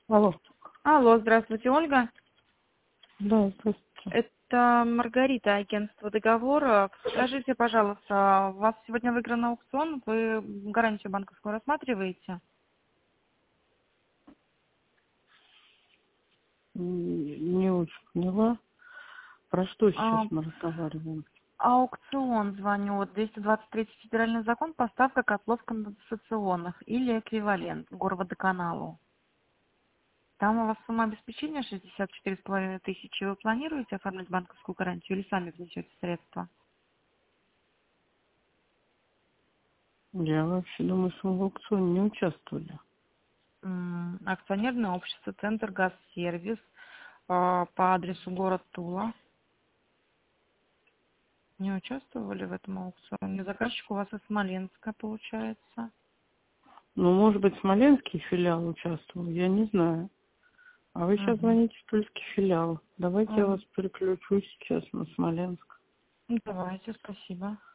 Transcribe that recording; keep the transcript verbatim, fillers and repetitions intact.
Алло. Алло, здравствуйте, Ольга. Да, здравствуйте. Это Маргарита, агентство договора. Скажите, пожалуйста, у вас сегодня выигран аукцион, вы гарантию банковскую рассматриваете? М, Не очень поняла. Про что сейчас А, мы разговариваем? аукцион, звоню, вот двести двадцать третий федеральный закон, поставка котлов конденсационных или эквивалент горводоканалу. Там у вас сумма обеспечения шестьдесят четыре с половиной тысячи. Вы планируете оформить банковскую гарантию или сами внесете средства? Я вообще думаю, что мы в аукционе не участвовали. М, Акционерное общество «Центр Газсервис» а, по адресу город Тула. Не участвовали в этом аукционе? Заказчик у вас из Смоленска, получается. Ну, может быть, смоленский филиал участвовал, я не знаю. А вы сейчас Мгм. звоните в тульский филиал. Давайте я вас М, переключу сейчас на Смоленск. Давайте, спасибо.